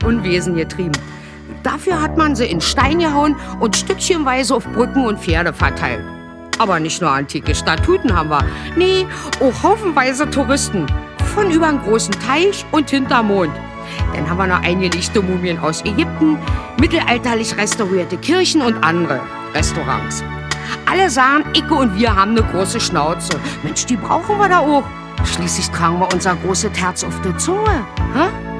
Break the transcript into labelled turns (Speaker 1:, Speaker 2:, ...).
Speaker 1: Unwesen getrieben. Dafür hat man sie in Stein gehauen und stückchenweise auf Brücken und Pferde verteilt. Aber nicht nur antike Statuen haben wir. Nee, auch haufenweise Touristen. Von über einen großen Teich und hinterm Mond. Dann haben wir noch eingelegte Mumien aus Ägypten, mittelalterlich restaurierte Kirchen und andere Restaurants. Alle sagen, Icke und wir haben eine große Schnauze. Mensch, die brauchen wir da auch. Schließlich tragen wir unser großes Herz auf der Zunge. Hä?